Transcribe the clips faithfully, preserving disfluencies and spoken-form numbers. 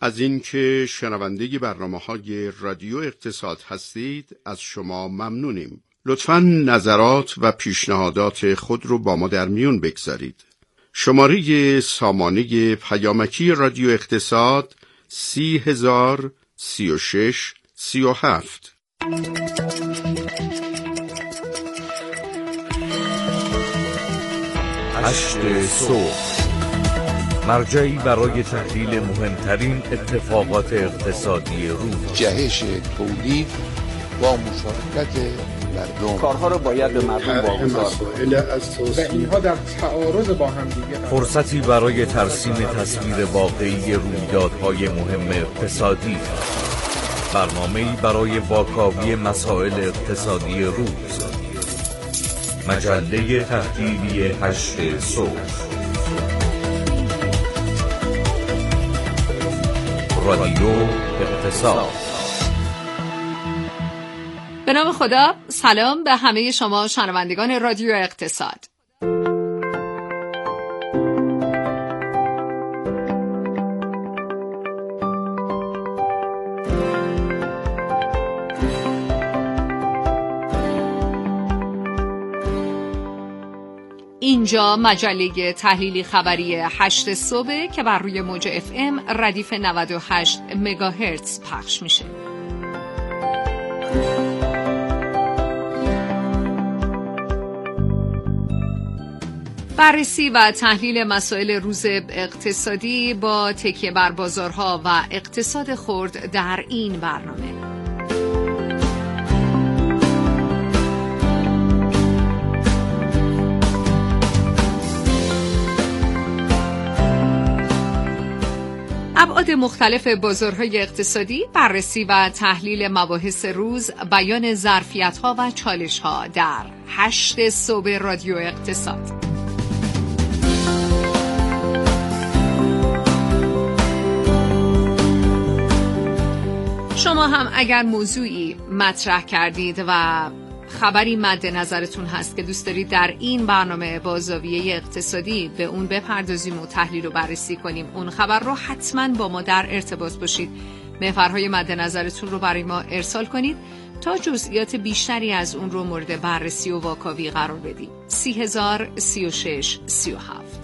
از اینکه شنونده برنامه‌های رادیو اقتصاد هستید از شما ممنونیم. لطفاً نظرات و پیشنهادات خود رو با ما در میون بگذارید. شماره سامانه پیامکی رادیو اقتصاد سی هزار سی و شش سی و هفت. هشت صبح، مرجعی برای تحلیل مهمترین اتفاقات اقتصادی روز. جهش تولید با مشارکت مردم، کارها رو باید به مردم واگذار و اینها در تعارض با هم دیگه. فرصتی برای ترسیم تصویر واقعی رویدادهای مهم اقتصادی. برنامه‌ای برای واکاوی مسائل اقتصادی روز. مجله تحلیلی هشت صبح، رادیو اقتصاد. به نام خدا، سلام به همه شما شنوندگان رادیو اقتصاد. اینجا مجله تحلیلی خبری هشت صبح که بر روی موج اف ام ردیف نود و هشت مگاهرتز پخش میشه. بررسی و تحلیل مسائل روز اقتصادی با تکیه بر بازارها و اقتصاد خرد در این برنامه. ابعاد مختلف بازارهای اقتصادی، بررسی و تحلیل مباحث روز، بیان ظرفیت‌ها و چالش‌ها در هشت صبح رادیو اقتصاد. شما هم اگر موضوعی مطرح کردید و خبری مد نظرتون هست که دوست دارید در این برنامه با زاویه اقتصادی به اون بپردازیم و تحلیل و بررسی کنیم، اون خبر رو حتما با ما در ارتباط باشید. محورهای مد نظرتون رو برای ما ارسال کنید تا جزئیات بیشتری از اون رو مورد بررسی و واکاوی قرار بدیم. سی هزار سی و شش سی و هفت.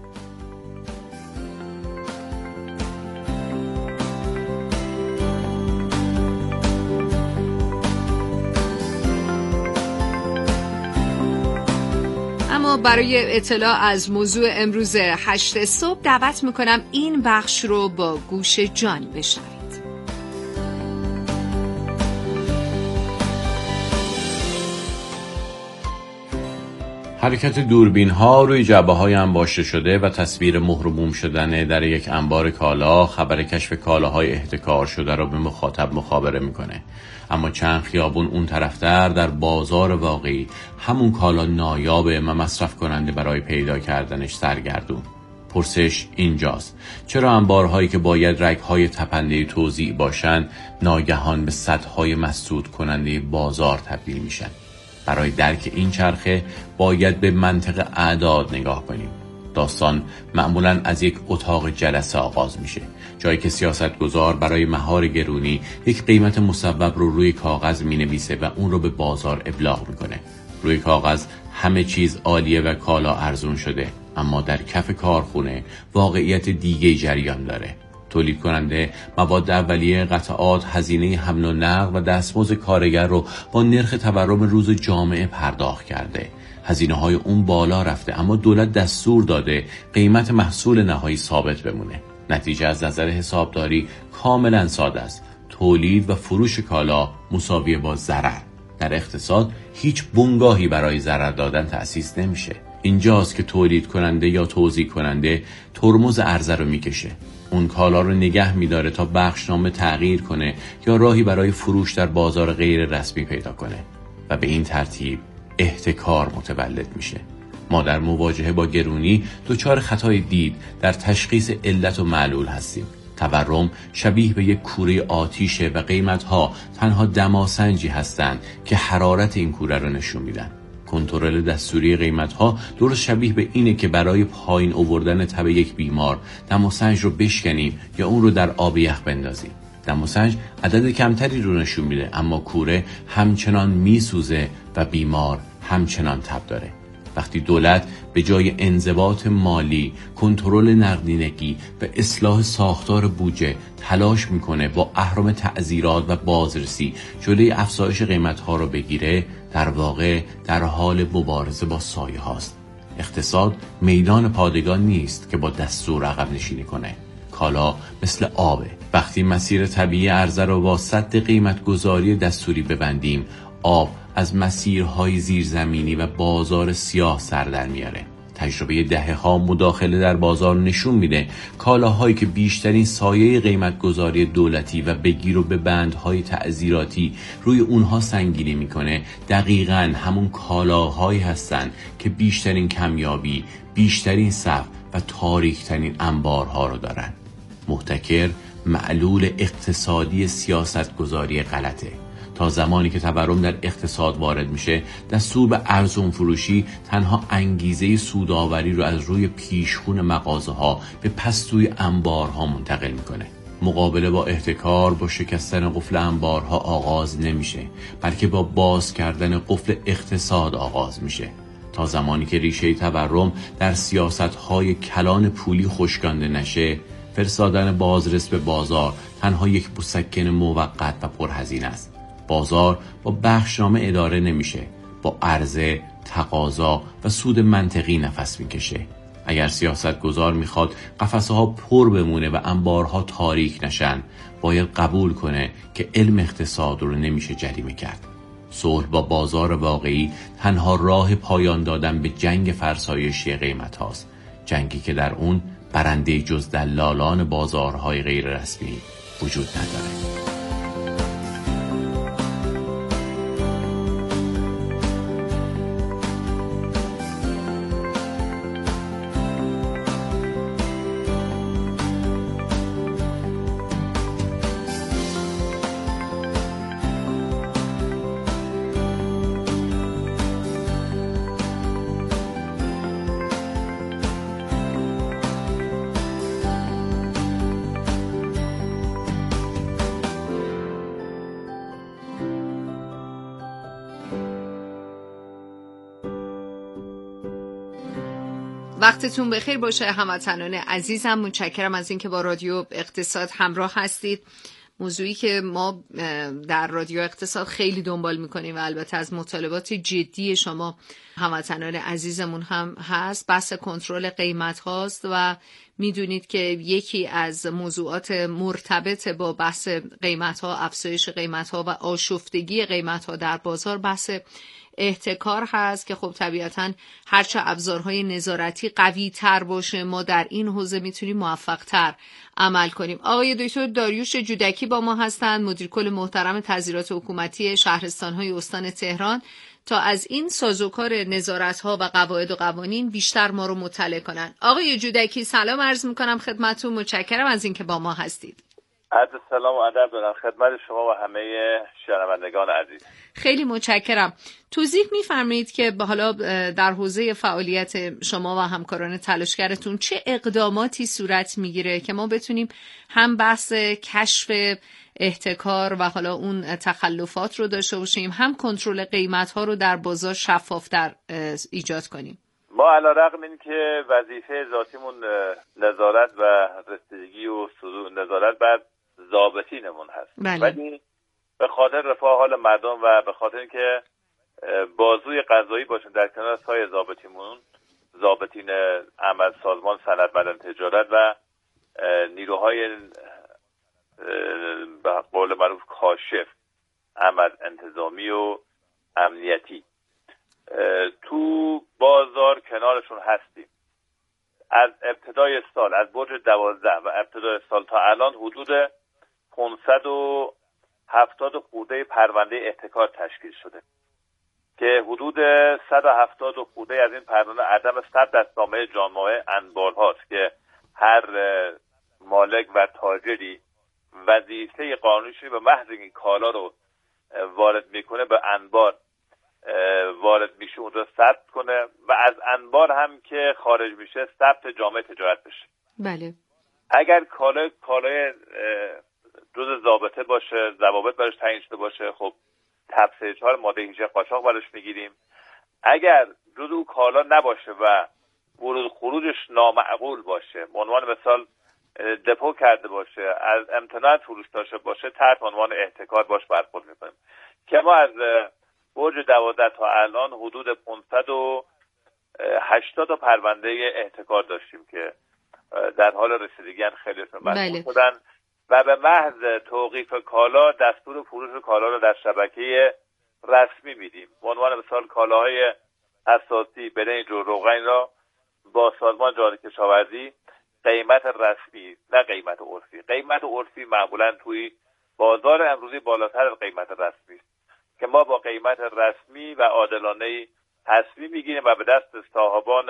اما برای اطلاع از موضوع امروز هشت صبح دعوت میکنم این بخش رو با گوش جان بشنوید. حرکت دوربین ها روی جعبه های انباشته شده و تصویر مهر و بوم شدن در یک انبار کالا خبر کشف کالاهای احتکار شده را به مخاطب مخابره میکنه. اما چند خیابون اون طرفتر در بازار واقعی همون کالا نایابه و مصرف کننده برای پیدا کردنش سرگردون. پرسش اینجاست: چرا انبارهایی که باید رگ‌های تپنده توزیع باشن ناگهان به سدهای مسدود کننده بازار تبدیل میشن؟ برای درک این چرخه باید به منطق اعداد نگاه کنیم. داستان معمولاً از یک اتاق جلسه آغاز میشه، جایی که سیاستگزار برای مهار گرونی یک قیمت مصوب رو روی کاغذ مینویسه و اون رو به بازار ابلاغ میکنه. روی کاغذ همه چیز عالیه و کالا ارزون شده، اما در کف کارخونه واقعیت دیگه جریان داره. تولید کننده مواد اولیه، قطعات، هزینه حمل و نقل و دستمزد کارگر رو با نرخ تورم روز جامعه پرداخت کرده. هزینه های اون بالا رفته، اما دولت دستور داده قیمت محصول نهایی ثابت بمونه. نتیجه از نظر حسابداری کاملا ساده است: تولید و فروش کالا مساویه با ضرر. در اقتصاد هیچ بنگاهی برای ضرر دادن تأسیس نمیشه. اینجاست که تولید کننده یا توزیع کننده ترمز عرضه رو میکشه. اون کالا رو نگه میداره تا بخشنامه تغییر کنه یا راهی برای فروش در بازار غیر رسمی پیدا کنه و به این ترتیب احتکار متولد میشه. ما در مواجهه با گرونی دچار خطای دید در تشخیص علت و معلول هستیم. تورم شبیه به یک کوره آتیشه و قیمتها تنها دماسنجی هستند که حرارت این کوره رو نشون میدن. کنترل دستوری قیمت‌ها درست شبیه به اینه که برای پایین آوردن تب یک بیمار دماسنج رو بشکنیم یا اون رو در آب یخ بندازیم. دماسنج عدد کمتری رو نشون میده، اما کوره همچنان میسوزه و بیمار همچنان تب داره. وقتی دولت به جای انضباط مالی، کنترل نقدینگی و اصلاح ساختار بودجه تلاش میکنه با اهرم تعزیرات و بازرسی جلوی افزایش قیمت‌ها رو بگیره، در واقع در حال مبارزه با سایه هاست. اقتصاد میدان پادگان نیست که با دستور عقب نشینی کنه. کالا مثل آبه. وقتی مسیر طبیعی عرضه رو با سد قیمت گذاری دستوری ببندیم، آب از مسیرهای زیرزمینی و بازار سیاه سر در میاره. تجربه دهه ها مداخله در بازار نشون میده کالاهایی که بیشترین سایه قیمت گذاری دولتی و بگیر و به بندهای تعزیراتی روی اونها سنگینی میکنه، دقیقاً همون کالاهایی هستن که بیشترین کمیابی، بیشترین صف و تاریکترین انبارها رو دارن. محتکر معلول اقتصادی سیاست گذاری غلطه. تا زمانی که تورم در اقتصاد وارد میشه، دستور به ارزون فروشی تنها انگیزه سودآوری رو از روی پیشخون مغازه ها به پستوی انبارها منتقل میکنه. مقابله با احتکار با شکستن قفل انبارها آغاز نمیشه، بلکه با باز کردن قفل اقتصاد آغاز میشه. تا زمانی که ریشه تورم در سیاست‌های کلان پولی خشکانده نشه، فرستادن بازرس به بازار تنها یک مسکن موقت و پرهزینه است. بازار با بخشنامه اداره نمیشه، با عرضه، تقاضا و سود منطقی نفس میکشه. اگر سیاست گذار میخواد قفسه ها پر بمونه و انبارها تاریک نشن، باید قبول کنه که علم اقتصاد رو نمیشه جریمه کرد. صلح با بازار واقعی تنها راه پایان دادن به جنگ فرسایشی قیمت هاست، جنگی که در اون برنده جز دلالان بازارهای غیر رسمی وجود نداره. وقتتون بخیر باشه هموطنان عزیزم. متشکرم از اینکه با رادیو اقتصاد همراه هستید. موضوعی که ما در رادیو اقتصاد خیلی دنبال میکنیم و البته از مطالبات جدی شما هموطنان عزیزمون هم هست، بحث کنترل قیمت هاست و میدونید که یکی از موضوعات مرتبط با بحث قیمت ها، افزایش قیمت ها و آشفتگی قیمت ها در بازار بحث احتکار هست که خب طبیعتاً هرچه ابزارهای نظارتی قوی تر باشه ما در این حوزه میتونیم موفق تر عمل کنیم. آقای دکتر داریوش جودکی با ما هستند، مدیر کل محترم تظاهرات حکومتی شهرستان‌های استان تهران، تا از این سازوکار نظارت‌ها و قواعد و قوانین بیشتر ما رو مطلع کنن. آقای جودکی سلام عرض میکنم خدمتتون، متشکرم از اینکه با ما هستید. عرض سلام و ادب دارم خدمت شما و همه شنوندگان عزیز. خیلی متشکرم. توضیح می‌فرمایید که حالا در حوزه فعالیت شما و همکاران تلاشگرتون چه اقداماتی صورت میگیره که ما بتونیم هم بحث کشف احتکار و حالا اون تخلفات رو داشته باشیم، هم کنترل قیمت‌ها رو در بازار شفاف‌تر ایجاد کنیم؟ ما علیرغم این که وظیفه ذاتیمون نظارت و رسیدگی و نظارت بر ضابطینمون هست، بله. ولی به خاطر رفاه حال مردم و به خاطر اینکه بازوی قضایی باشن در کنار سایر ضابطیمون، ضابطین عمل سازمان صنعت بدن تجارت و نیروهای به قول معروف کاشف عمل انتظامی و امنیتی تو بازار کنارشون هستیم. از ابتدای سال، از برج دوازده و ابتدای سال تا الان حدود پانصد و هفتاد خورده پرونده احتکار تشکیل شده که حدود صد و هفتاد خورده از این پرونده عدم ثبت دستنامه جامعه انبار هاست که هر مالک و تاجری وظیفه قانونیش به محض این کالا رو وارد میکنه به انبار وارد میشه اونجا ثبت کنه و از انبار هم که خارج میشه ثبت جامعه تجارت بشه. بله. اگر کالای کالای جز ضابطه باشه، ضوابط براش تعیین شده باشه، خب تب سه چهار ماده هجده قاچاق براش میگیریم. اگر جز او کالا نباشه و ورود خروجش نامعقول باشه، به عنوان مثال دپو کرده باشه، از امتناع فروش داشته باشه، تحت عنوان احتکار باش برخورد میکنیم که ما از برج دوازده تا الان حدود پانصد و هشتاد تا پرونده احتکار داشتیم که در حال رسیدگی ان، خیلیشون مسئول شدن و به محض توقیف کالا دستور فروش کالا رو در شبکه رسمی میدیم. به عنوان مثال کالاهای اساسی برنج و روغن را با سازمان جاری کشاورزی قیمت رسمی، نه قیمت عرفی، قیمت عرفی معمولا توی بازار امروزی بالاتر از قیمت رسمی است که ما با قیمت رسمی و عادلانه تصمیم میگیریم و به دست صاحبان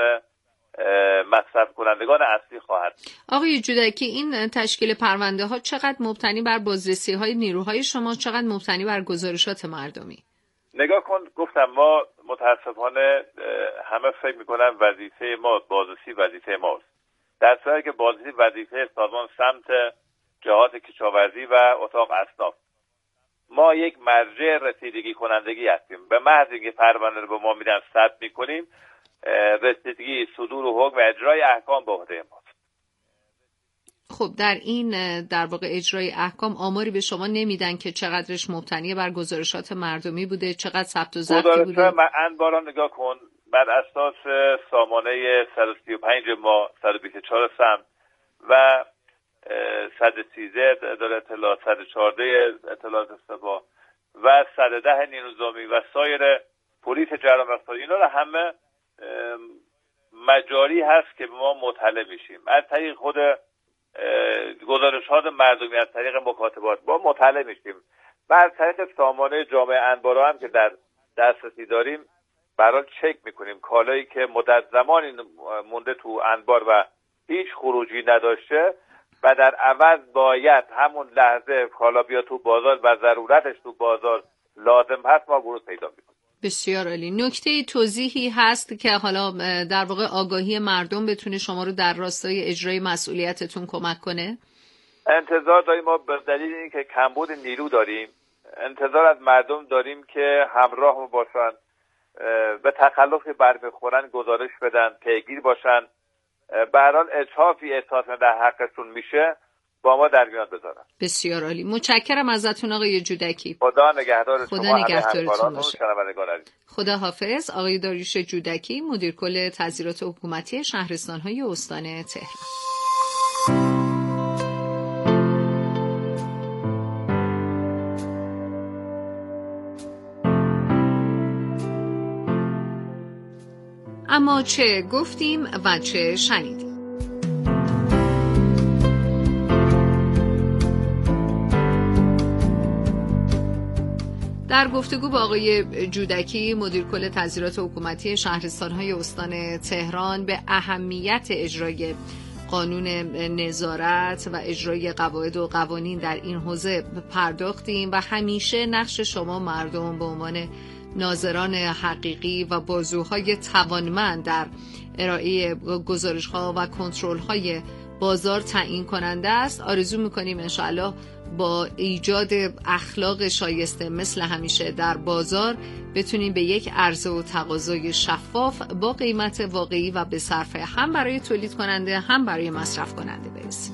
مصرف کنندگان اصلی خواهد. آقای جودکی، این تشکیل پرونده ها چقدر مبتنی بر بازرسی های نیروهای شما، چقدر مبتنی بر گزارشات مردمی؟ نگاه کن، گفتم ما متاسفانه همه فکر میکنن وظیفه ما بازرسی وظیفه ماست، در صورتی که بازرسی وظیفه سازمان سمت جهات کشاورزی و اتاق اصناف. ما یک مرجع رسیدگی کنندگی هستیم. به محض اینکه پرونده رو به ما میدن ثبت میکنیم، رسیدگی صدور و حکم و اجرای احکام به عهده ماست. خب در این در واقع اجرای احکام آماری به شما نمیدن که چقدرش مبتنی بر گزارشات مردمی بوده، چقدر ثبت و ضبطی بوده؟ گزارشات انباران نگاه کن، بر اساس سامانه صد و سی و پنج ما صد و بیست و چهار سم و صد و سیزده اداره اطلاعات، صد و چهارده اطلاعات سپاه و صد و ده نیروزامی و سایر پلیس جرائم اقتصادی، اینا رو همه مجاری هست که به ما مطلع میشیم از طریق خود گزارشات مردمی، از طریق مکاتبات با مطلع میشیم و از طریق سامانه جامعه انبارا هم که در دسترسی داریم برای چک میکنیم کالایی که مدت زمانی مونده تو انبار و هیچ خروجی نداشته و در عوض باید همون لحظه کالا بیا تو بازار و ضرورتش تو بازار لازم هست، ما ورود پیدا میکنیم. بسیار عالی. نکته توضیحی هست که حالا در واقع آگاهی مردم بتونه شما رو در راستای اجرای مسئولیتتون کمک کنه؟ انتظار داریم، ما به دلیل اینکه کمبود نیرو داریم انتظار از مردم داریم که همراه ما باشن، به تخلف برمیخورن گزارش بدن، پیگیر باشن، به هر حال اتحافی احساس در حقشون میشه با ما در میان بذارن. بسیار عالی. متشکرم ازتون آقای جودکی. خدا نگهدار خدا شما، نگهدارتون باشه. خدا حافظ. آقای داریوش جودکی، مدیر کل تظاهرات حکومتی شهرستان‌های استان تهران. اما چه گفتیم و چه شنیدیم؟ در گفتگو با آقای جودکی، مدیر کل تظاهرات حکومتی شهرستان‌های استان تهران، به اهمیت اجرای قانون نظارت و اجرای قواعد و قوانین در این حوزه پرداختیم و همیشه نقش شما مردم به عنوان ناظران حقیقی و بازوهای توانمند در ارائه گزارش‌ها و کنترل‌های بازار تعیین کننده است. آرزو می‌کنیم انشاءالله با ایجاد اخلاق شایسته مثل همیشه در بازار بتونیم به یک عرضه و تقاضای شفاف با قیمت واقعی و به صرفه هم برای تولید کننده هم برای مصرف کننده برسیم.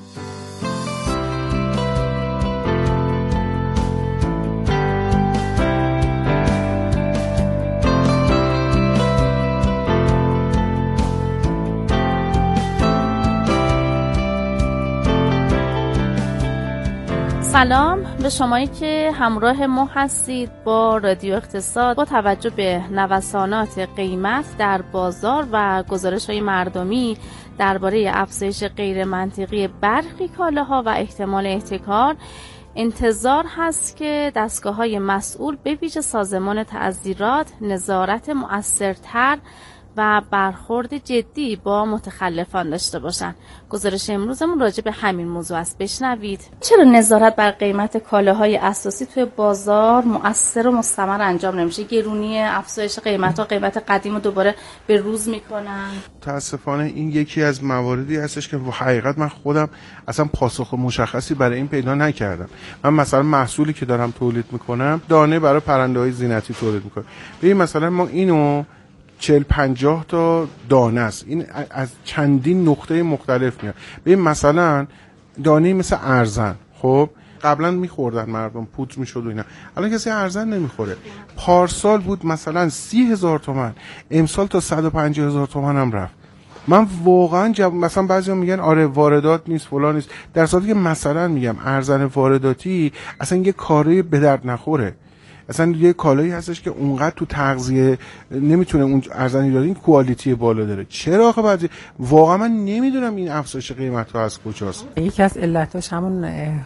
سلام به شمایی که همراه ما هستید با رادیو اقتصاد. با توجه به نوسانات قیمت در بازار و گزارش‌های مردمی درباره افزایش غیر منطقی برخی کالاها و احتمال احتکار، انتظار هست که دستگاه‌های مسئول به ویژه سازمان تعزیرات نظارت مؤثرتر و برخورد جدی با متخلفان داشته باشن. گزارش امروزمون راجع به همین موضوع است. بشنوید. چرا نظارت بر قیمت کالاهای اساسی توی بازار مؤثر و مستمر انجام نمیشه؟ گرونی، افزایش قیمت‌ها، قیمت قدیم رو دوباره به روز میکنن. متاسفانه این یکی از مواردی هستش که حقیقت من خودم اصلا پاسخ مشخصی برای این پیدا نکردم. من مثلا محصولی که دارم تولید میکنم دانه برای پرنده‌های زینتی تولید میکنم. ببین مثلا ما اینو چهل پنجاه تا دانه است، این از چندین نقطه مختلف میاد. ببین مثلا دانه مثل ارزن، خب قبلا میخوردن مردم، پودر میشد و اینا، الان کسی ارزن نمیخوره. پارسال بود مثلا سی هزار تومن، امسال تا صد و پنجاه هزار تومن هم رفت. من واقعا جب... مثلا بعضیا میگن آره واردات نیست فلان نیست، در صورتی که مثلا میگم ارزن وارداتی اصلا یه کاری به درد نخوره، اصلا یه کالایی هستش که اونقدر تو تغذیه نمیتونه اون ارزن ایرانی این کوالیتی بالا داره. چرا آخه بعضی واقعا من نمیدونم این افزایش قیمت ها از کجاست. یکی از علتاش همون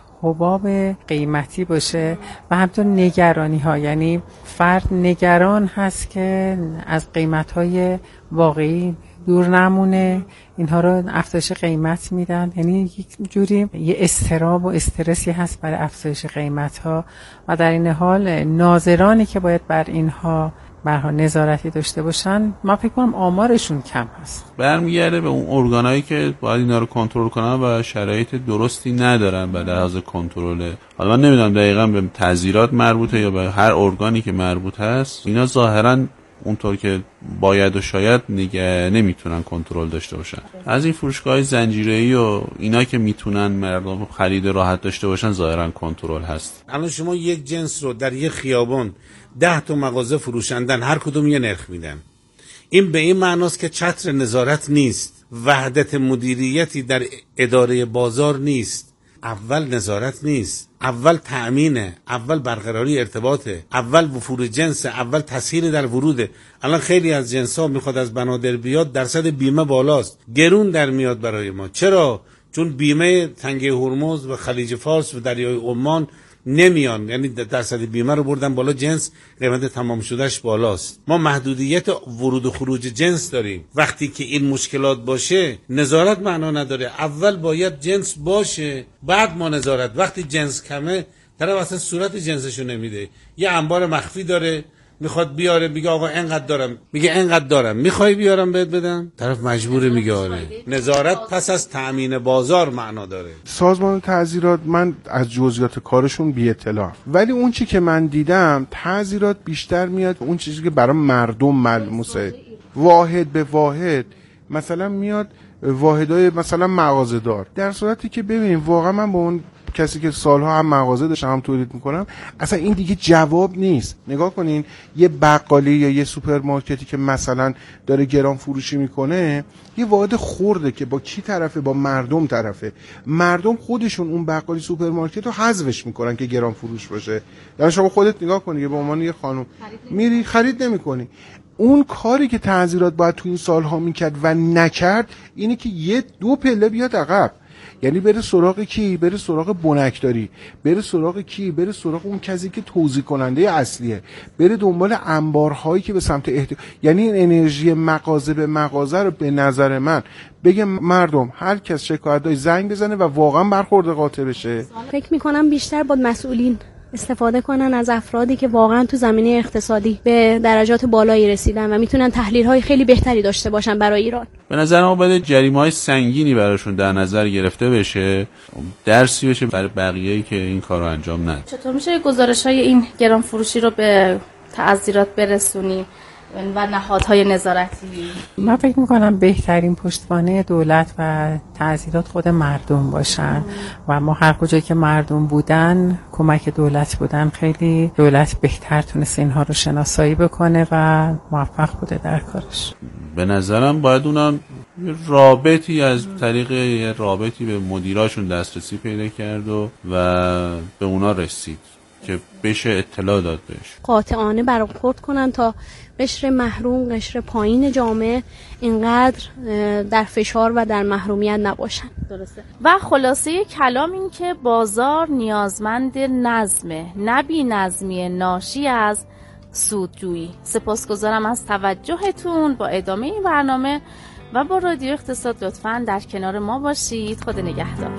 حباب قیمتی باشه و همینطور نگرانی ها، یعنی فرد نگران هست که از قیمت های واقعی دور نمونه، اینها رو افزایش قیمت میدن، یعنی یک جوری یه اضطراب و استرسی هست برای افزایش قیمت ها و در این حال ناظرانی که باید بر اینها برها نظارتی داشته باشن، ما فکر کنم آمارشون کم هست. برمیگرده به اون ارگانایی که باید اینا رو کنترل کنن و شرایط درستی ندارن به لحاظ کنترل. حالا من نمیدونم دقیقاً به تعزیرات مربوطه یا به هر ارگانی که مربوط هست، اینا ظاهراً اونطور که باید و شاید نگه نمیتونن کنترل داشته باشن. از این فروشگاه زنجیره‌ای و اینا که میتونن مردم خرید راحت داشته باشن ظاهرا کنترل هست. الان شما یک جنس رو در یک خیابان ده تا مغازه فروشندن، هر کدوم یه نرخ میدن. این به این معناست که چتر نظارت نیست، وحدت مدیریتی در اداره بازار نیست. اول نظارت نیست، اول تأمینه، اول برقراری ارتباطه، اول وفور جنس، اول تسهیل در وروده. الان خیلی از جنس‌ها میخواد از بنادر بیاد، درصد بیمه بالاست، گرون در میاد برای ما. چرا؟ چون بیمه تنگه هرمز و خلیج فارس و دریای عمان نمیان، یعنی درصد بیمه رو بردن بالا، جنس قیمت تمام شدهش بالاست. ما محدودیت ورود و خروج جنس داریم. وقتی که این مشکلات باشه نظارت معنا نداره. اول باید جنس باشه بعد ما نظارت. وقتی جنس کمه طرف اصلا صورت جنسشو نمیده، یه انبار مخفی داره، میخواد بیاره، میگه آقا اینقدر دارم، میگه اینقدر دارم، میخوای بیارم بهت بدم، طرف مجبوره میگه آره. نظارت پس از تأمین بازار معنا داره. سازمان تعزیرات من از جزئیات کارشون بی اطلاعم، ولی اون چی که من دیدم تعزیرات بیشتر میاد اون چیزی که برای مردم ملموسه، واحد به واحد، مثلا میاد واحدای مثلا مغازه دار، در صورتی که ببینیم واقعا من با اون کسی که سالها هم مغازه داشتم هم تولید میکنم اصلا این دیگه جواب نیست. نگاه کنین یه بقالی یا یه سوپرمارکتی که مثلا داره گران فروشی میکنه، یه واحد خورده که با کی طرفه؟ با مردم طرفه. مردم خودشون اون بقالی سوپرمارکت رو حذفش میکنن که گران فروش باشه. یعنی شما خودت نگاه کنی که به عنوان یه خانم میری خرید نمیکنی. اون کاری که تعزیرات باید تو این سالها میکرد و نکرد اینه که یه دو پله بیاد عقب، یعنی بره سراغ کی؟ بره سراغ بنکداری، بره سراغ کی؟ بره سراغ اون کسی که توزیع کننده اصلیه، بره دنبال انبارهایی که به سمت احتیاج، یعنی این انرژی مغازه به مغازه رو به نظر من بگه مردم هر کس شکایت داره زنگ بزنه و واقعا برخورد قاطع بشه. فکر میکنم بیشتر با مسئولین استفاده کنن از افرادی که واقعا تو زمینه اقتصادی به درجات بالایی رسیدن و میتونن تحلیل‌های خیلی بهتری داشته باشن برای ایران. به نظر ما باید جریمه‌های سنگینی براشون در نظر گرفته بشه، درسی بشه برای بقیه‌ای که این کارو انجام ندن. چطور میشه گزارش‌های این گران فروشی رو به تعزیرات برسونیم و نهادهای نظارتی؟ من فکر میکنم بهترین پشتوانه دولت و تعزیرات خود مردم باشن و ما هر کجایی که مردم بودن کمک دولت بودن خیلی دولت بهتر تونست اینها رو شناسایی بکنه و موفق بوده در کارش. به نظرم باید اونا رابطی از طریق یه رابطی به مدیراشون دسترسی پیدا کرد و, و به اونا رسید که بشه اطلاع داد بهش، قاطعانه برخورد کنن تا قشر محروم، قشر پایین جامعه اینقدر در فشار و در محرومیت نباشن. درسته. و خلاصه کلام این که بازار نیازمند نظمه، نه بی نظمی ناشی از سودجویی. سپاسگزارم از توجهتون. با ادامه این برنامه و با رادیو اقتصاد لطفاً در کنار ما باشید. خدا نگهدار.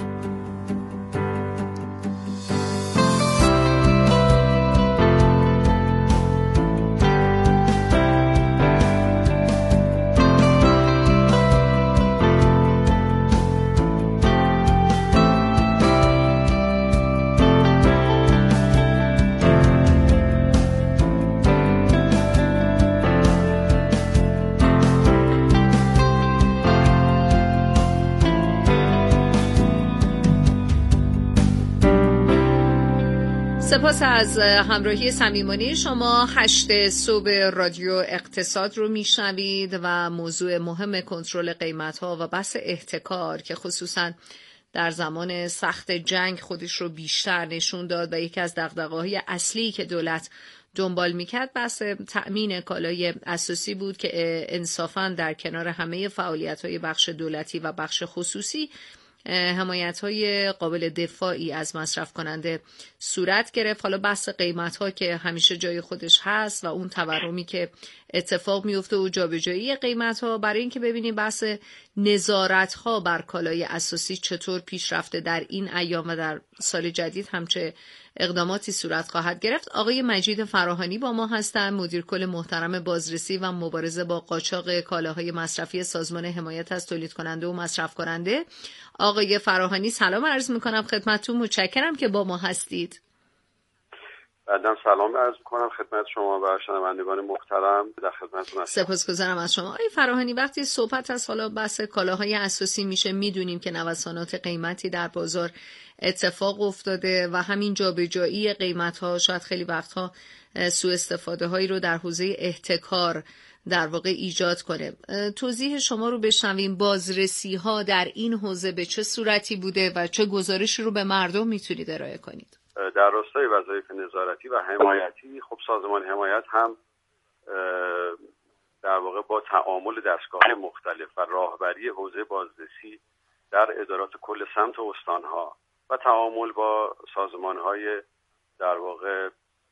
سپاس از همراهی صمیمانه شما. هشت صبح رادیو اقتصاد رو میشنوید و موضوع مهم کنترل قیمت‌ها و بحث احتکار که خصوصاً در زمان سخت جنگ خودش رو بیشتر نشون داد و یکی از دغدغه‌های اصلی که دولت دنبال میکرد بحث تأمین کالای اساسی بود که انصافاً در کنار همه فعالیت‌های بخش دولتی و بخش خصوصی حمایت‌های قابل دفاعی از مصرف کننده صورت گرفت. حالا بحث قیمت‌ها که همیشه جای خودش هست و اون تورمی که اتفاق میفته و جابجایی قیمت‌ها، برای اینکه ببینیم بحث نظارت‌ها بر کالای اساسی چطور پیش رفته در این ایام و در سال جدید هم چه اقداماتی صورت خواهد گرفت. آقای مجید فراهانی با ما هستند، مدیر کل محترم بازرسی و مبارزه با قاچاق کالاهای مصرفی سازمان حمایت از تولید کننده و مصرف کننده. آقای فراهانی سلام عرض میکنم خدمتتون، متشکرم که با ما هستید. بعدم سلام عرض میکنم خدمت شما و شنوندگان محترم، در خدمتتون هستم. سپاسگزارم از شما. آقای فراهانی، وقتی صحبت از حالا بحث کالاهای اساسی میشه، میدونیم که نوسانات قیمتی در بازار اتفاق افتاده و همین جابجایی قیمت‌ها شاید خیلی وقتها سوء استفاده هایی رو در حوزه احتکار در واقع ایجاد کنه. توضیح شما رو بشنویم. بازرسی ها در این حوزه به چه صورتی بوده و چه گزارشی رو به مردم میتونید ارائه کنید؟ در راستای وظایف نظارتی و حمایتی، خب سازمان حمایت هم در واقع با تعامل دستگاه‌های مختلف و راهبری حوزه بازرسی در ادارات کل سمت و استان‌ها و تعامل با سازمان‌های در واقع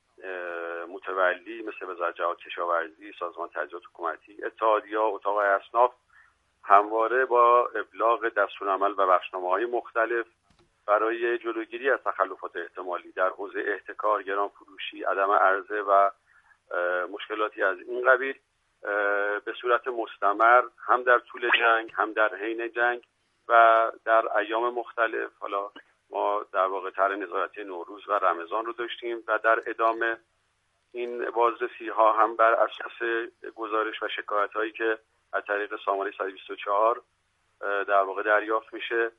متولی مثل وزارت جهاد کشاورزی، سازمان تجهیزات حکومتی، اتحادیه، اتاق اصناف، همواره با ابلاغ دستورالعمل و بخشنامه‌های مختلف برای جلوگیری از تخلفات احتمالی در حوزه احتکار، گران فروشی، عدم عرضه و مشکلاتی از این قبیل به صورت مستمر هم در طول جنگ هم در حین جنگ و در ایام مختلف، حالا ما در واقع طرح نظارتی نوروز و رمضان رو داشتیم و در ادامه این بازرسی ها هم بر اساس گزارش و شکایت هایی که از طریق سامانه صد و بیست و چهار در واقع دریافت میشه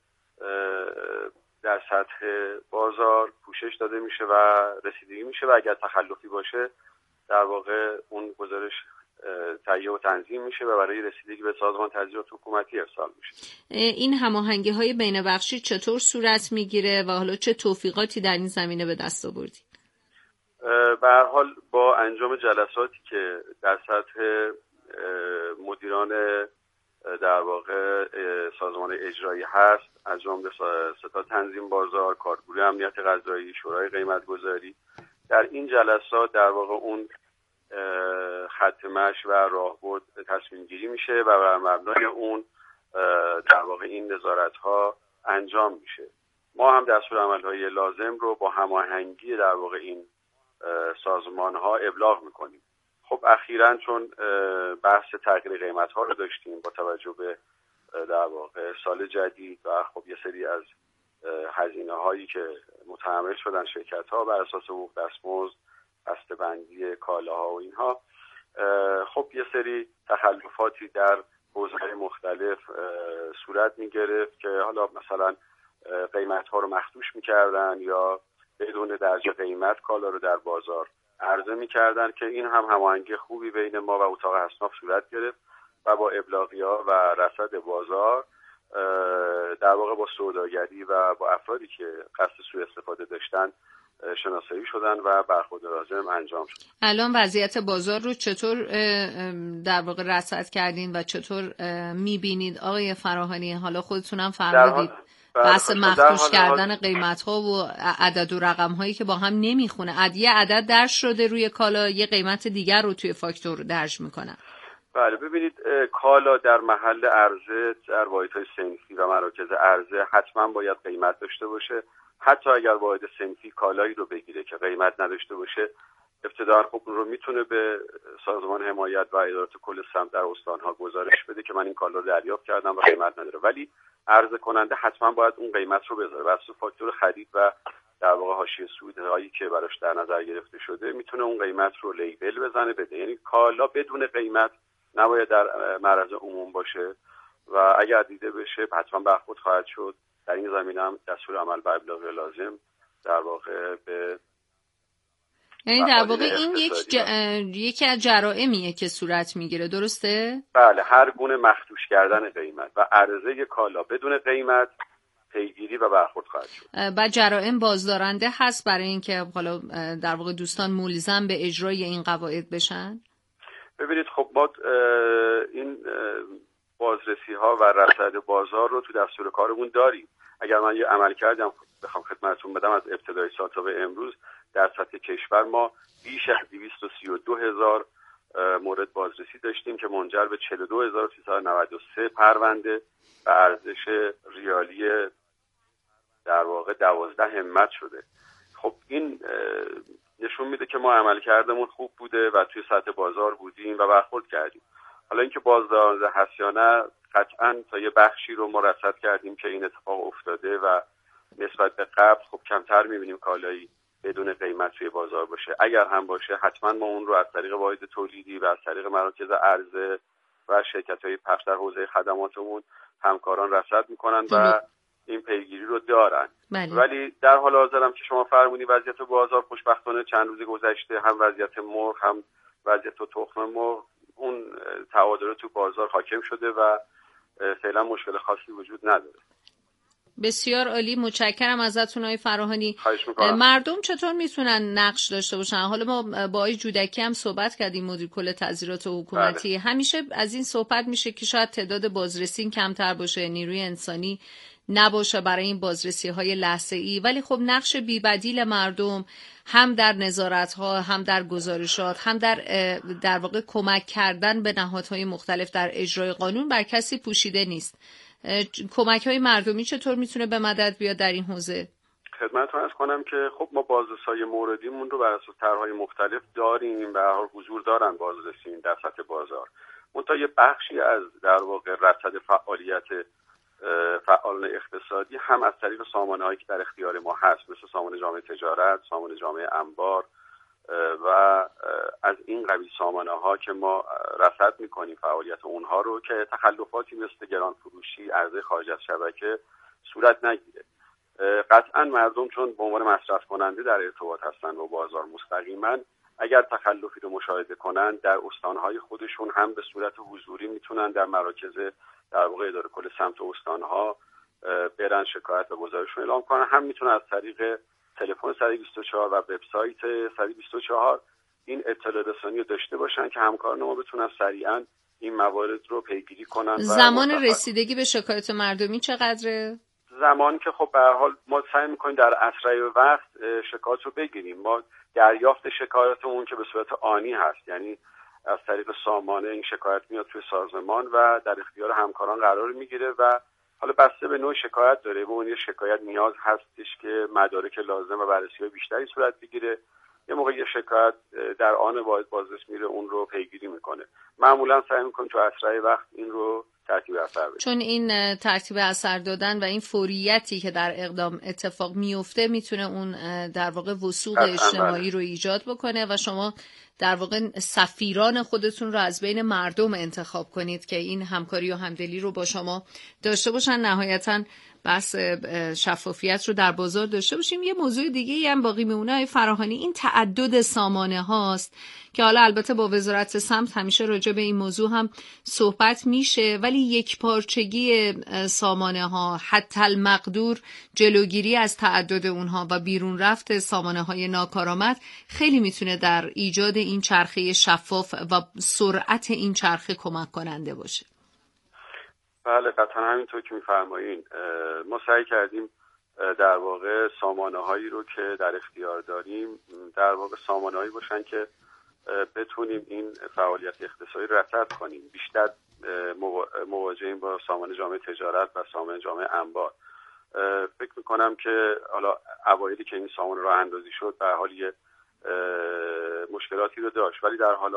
در سطح بازار پوشش داده میشه و رسیدگی میشه و اگر تخلفی باشه در واقع اون گزارش تهیه و تنظیم میشه و برای رسیدگی به سازمان تجهیزات حکومتی ارسال میشه. این هماهنگی های بین بخشی چطور صورت میگیره و حالا چه توفیقاتی در این زمینه به دست آوردید؟ به هر حال با انجام جلساتی که در سطح مدیران در واقع سازمان اجرایی هست، از جمله ستاد تنظیم بازار، کارگروه امنیت غذایی، شورای قیمت گذاری، در این جلسات در واقع اون خط مشی و راهبرد تصمیم گیری میشه و بر مبنای اون در واقع این نظارت ها انجام میشه. ما هم دستورالعمل‌های لازم رو با هماهنگی در واقع این سازمان ها ابلاغ میکنیم. خب اخیراً چون بحث تغییر قیمت ها رو داشتیم با توجه به در واقع سال جدید و خب یه سری از هزینه هایی که متحمل شدن شرکت ها بر اساس حقوق دستمزد، بسته‌بندی کالاها و اینها، خب یه سری تخلفاتی در حوزه‌های مختلف صورت می‌گرفت که حالا مثلا قیمت ها رو مخدوش می‌کردن یا بدون درجه قیمت کالا رو در بازار عرضه می‌کردن که این هم هماهنگی خوبی بین ما و اتاق اصناف صورت گرفت و با ابلاغی‌ها و رصد بازار در واقع با سوداگری و با افرادی که قصد سوء استفاده داشتن شناسایی شدن و برخورد لازم انجام شد. الان وضعیت بازار رو چطور در واقع رصد کردین و چطور می‌بینید آقای فراهانی؟ حالا خودتونم فرمودید بحث مخدوش کردن قیمت ها و عدد و رقم هایی که با هم نمیخونه. یه عدد درج شده روی کالا، یه قیمت دیگر رو توی فاکتور درج میکنن. بله ببینید، کالا در محل عرضه در واحدهای صنفی و مراکز عرضه حتما باید قیمت داشته باشه. حتی اگر واحد صنفی کالایی رو بگیره که قیمت نداشته باشه، ابتداء خب اون رو میتونه به سازمان حمایت و ادارات کل سمت در استانها گزارش بده که من این کالا رو دریافت کردم و قیمت نداره، ولی عرضه کننده حتما باید اون قیمت رو بذاره. بر اساس فاکتور خرید و در واقع حاشیه سودهایی که براش در نظر گرفته شده میتونه اون قیمت رو لیبل بزنه بده. یعنی کالا بدون قیمت نباید در معرض عموم باشه و اگر دیده بشه حتما برخورد خواهد شد. در این زمینه هم دستور عمل به ابلاغ لازم در واقع به یعنی در واقع این یک ج... یکی از جرائمیه که صورت میگیره، درسته؟ بله، هر گونه مخدوش کردن قیمت و عرضه کالا بدون قیمت پیگیری و برخورد خواهد شد. بعد جرائم بازدارنده هست برای اینکه حالا در واقع دوستان ملزم به اجرای این قواعد بشن؟ ببینید خب ما این بازرسی ها و رصد بازار رو تو دستور کارمون داریم. اگر من یه عمل کردم بخوام خدمتتون بدم، از ابتدای سال تا به امروز در سطح کشور ما بیش از دویست و سی و دو هزار مورد بازرسی داشتیم که منجر به چهل و دو هزار و سیصد و نود و سه پرونده و ارزش ریالی در واقع دوازده همت شده. خب این نشون میده که ما عمل کردمون خوب بوده و توی سطح بازار بودیم و برخورد کردیم. حالا اینکه بازدارنده هست یا نه، قطعاً تا یه بخشی رو ما رصد کردیم که این اتفاق افتاده و نسبت به قبل خب کمتر میبینیم کالایی بدون قیمت توی بازار باشه. اگر هم باشه حتما ما اون رو از طریق واحد تولیدی و از طریق مراکز عرضه و شرکت‌های پخش در حوزه خدماتمون همکاران رصد میکنن و این پیگیری رو دارن. بله. ولی در حال حاضر هم که شما فرمودید وضعیت بازار خوشبختانه چند روز گذشته، هم وضعیت مرغ هم وضعیت تخم مرغ، اون تعادل تو بازار حاکم شده و فعلا مشکل خاصی وجود نداره. بسیار عالی، متشکرم ازتون آقای فراهانی. خواهش میکنم. مردم چطور میتونن نقش داشته باشن؟ حالا ما با آقای جودکی هم صحبت کردیم، مدیر کل تظاهرات حکومتی. بله. همیشه از این صحبت میشه که شاید تعداد بازرسی کمتر باشه، نیروی انسانی نباشه برای این بازرسی های لحظه‌ای، ولی خب نقش بی‌بدیل مردم هم در نظارت ها، هم در گزارشات، هم در در واقع کمک کردن به نهادهای مختلف در اجرای قانون بر کسی پوشیده نیست. کمک های مردمی چطور میتونه به مدد بیاد در این حوزه؟ خدمتتون عرض کنم که خب ما بازرسای موردیمون رو بر اساس طرح‌های مختلف داریم و هر حال حضور دارن بازرسین در سطح بازار. منتها یه بخشی از در واقع رصد فعالیت فعالان اقتصادی هم از طریق سامانه‌هایی که در اختیار ما هست، مثل سامانه جامعه تجارت، سامانه جامعه انبار و از این قبیل سامانه‌ها که ما رصد می‌کنیم فعالیت اونها رو که تخلفاتی مثل گران فروشی، عرضه خارج از شبکه صورت نگیره. قطعاً مردم چون به عنوان مصرف کننده در ارتباط هستن با بازار مستقیما، اگر تخلفی رو مشاهده کنن در استانهای خودشون هم به صورت حضوری میتونن در مراکز در واقع اداره کل سمت و استانها برن شکایت و گزارششون اعلام کنن، هم میتونن از طریق تلفن صد و بیست و چهار و وبسایت صد و بیست و چهار این اطلاع رسانی رو داشته باشن که همکاران ما بتونن سریعا این موارد رو پیگیری کنن. زمان رسیدگی به شکایت مردمی چقدره؟ زمان که خب به هر حال ما سعی می‌کنیم در اسرع وقت شکایت رو بگیریم. ما دریافت شکایتمون که به صورت آنی هست، یعنی از طریق سامانه این شکایت میاد توی سازمان و در اختیار همکاران قرار میگیره و حالا بسته به نوع شکایت داره. به اون یه شکایت نیاز هستش که مدارک لازم و بررسی بیشتری صورت بگیره، یه موقع یه شکایت در آن واحد بازرس میره اون رو پیگیری میکنه. معمولا سعی میکنیم تو اسرع وقت این رو ترتیب اثر بدیم، چون این ترتیب اثر دادن و این فوریتی که در اقدام اتفاق میفته میتونه اون در واقع وثوق اجتماعی رو ایجاد بکنه و شما در واقع سفیران خودتون رو از بین مردم انتخاب کنید که این همکاری و همدلی رو با شما داشته باشن. نهایتاً بحث شفافیت رو در بازار داشته باشیم. یه موضوع دیگه هم باقی میمونه آقای فراهانی، این تعدد سامانه هاست که حالا البته با وزارت سمت همیشه راجع به این موضوع هم صحبت میشه، ولی یک پارچگی سامانه ها حتی المقدور جلوگیری از تعدد اونها و بیرون رفت سامانه های ناکارآمد خیلی میتونه در ایجاد این چرخه شفاف و سرعت این چرخه کمک کننده باشه. بله قطعا همینطور که میفرمایین. ما سعی کردیم در واقع سامانه هایی رو که در اختیار داریم در واقع سامانه هایی باشن که بتونیم این فعالیت اقتصادی رصد کنیم. بیشتر مواجهیم با سامانه جامعه تجارت و سامانه جامعه انبار. فکر میکنم که حالا اوایلی که این سامانه راه اندازی شد به حال یه مشکلاتی رو داشت، ولی در حال